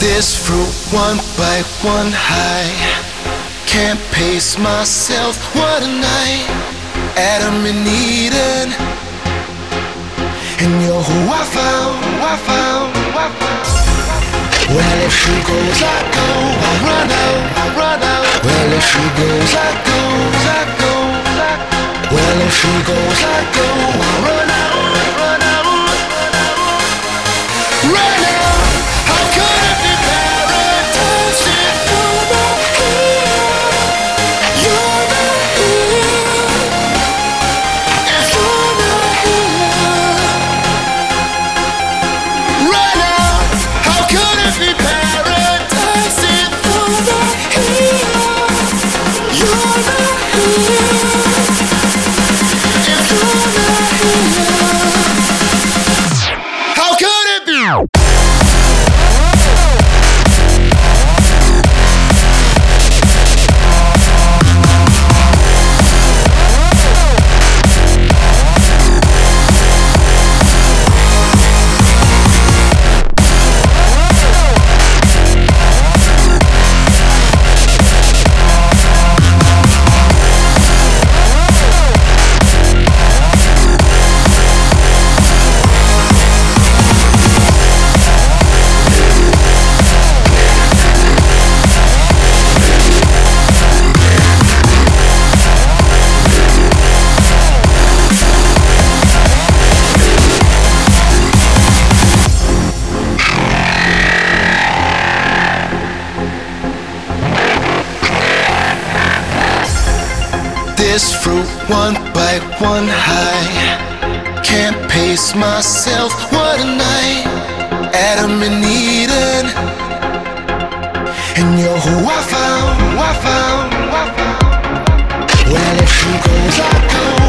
This fruit one bite, one high. Can't pace myself, what a night. Adam and Eden, and you're who I found, who I found, who I found. Well, if she goes, I go, I run out, I run out. Well, if she goes, I go, I go, I go. Well, if she goes, I go, I run out, run out, run out, run out. How could it be paradise if you're not here? You're not here. If you're not here, run out. How could it be paradise if you're not here? You're not here. If you're not here, how could it be? This fruit one bite, one high. Can't pace myself, what a night. Adam and Eden, and you're who I found, who I found, who I found. Well, if she goes, I go.